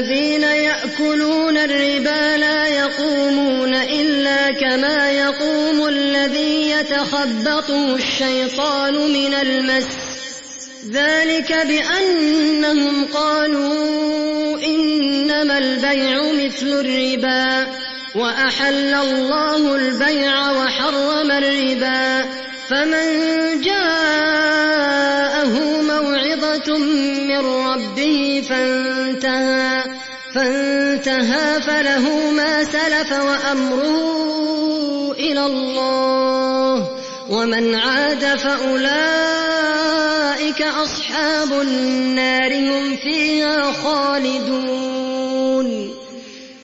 الذين يأكلون الربا لا يقومون إلا كما يقوم الذي يتخبطه الشيطان من المس، ذلك بأنهم قالوا إنما البيع مثل الربا وأحل الله البيع وحرم الربا. فمن جاءه موعظة من ربه فانتهى فله ما سلف وأمره إلى الله، ومن عاد فأولئك أصحاب النار هم فيها خالدون.